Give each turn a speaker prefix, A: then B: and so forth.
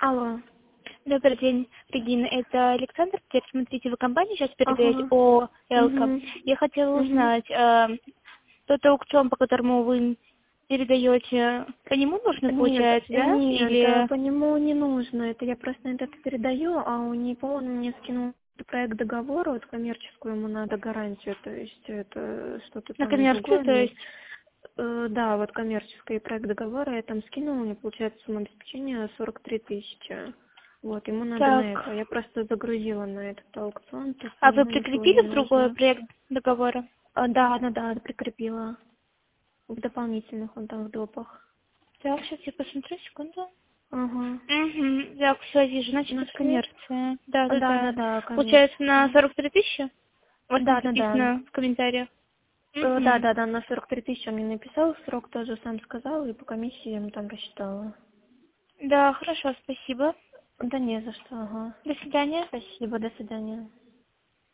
A: Алло.
B: Добрый день, Регина. Это Александр. Теперь смотрите, вы компанию сейчас передаете
A: Ага.
B: о Элка.
A: Угу.
B: Я хотела
A: Угу.
B: узнать, тот аукцион, по которому вы передаете, по нему нужно,
A: Нет,
B: получается, да?
A: нет,
B: Или...
A: по нему не нужно. Это я просто это передаю, а у него он мне скинул проект договора, вот коммерческую ему надо гарантию, то есть это что-то
B: На
A: там из
B: коммерческую, то
A: угона.
B: есть?
A: Да, вот коммерческий проект договора я там скинула, мне получается сумма обеспечения 43 тысячи. Вот, ему надо на это.
B: Так.
A: Я просто загрузила на этот аукцион, то есть
B: А вы
A: ему ничего не
B: прикрепили в другой
A: нужно.
B: проект договора?
A: Да, прикрепила. В дополнительных он там в допах.
B: Так, сейчас я посмотрю, секунду.
A: Ага.
B: Угу. Так, все, вижу, значит, это
A: Нашли?
B: коммерция. Да, да,
A: Да,
B: да.
A: да, да,
B: Получается, на
A: коммерческая.
B: 43 тысячи? У вас там
A: Да, да, да.
B: написано в комментариях.
A: Да,
B: Угу.
A: да, да, на 43 тысячи он мне написал, срок тоже сам сказал, и по комиссии я ему там рассчитала.
B: Да, хорошо, спасибо.
A: Да не за что, ага.
B: До свидания.
A: Спасибо, до свидания.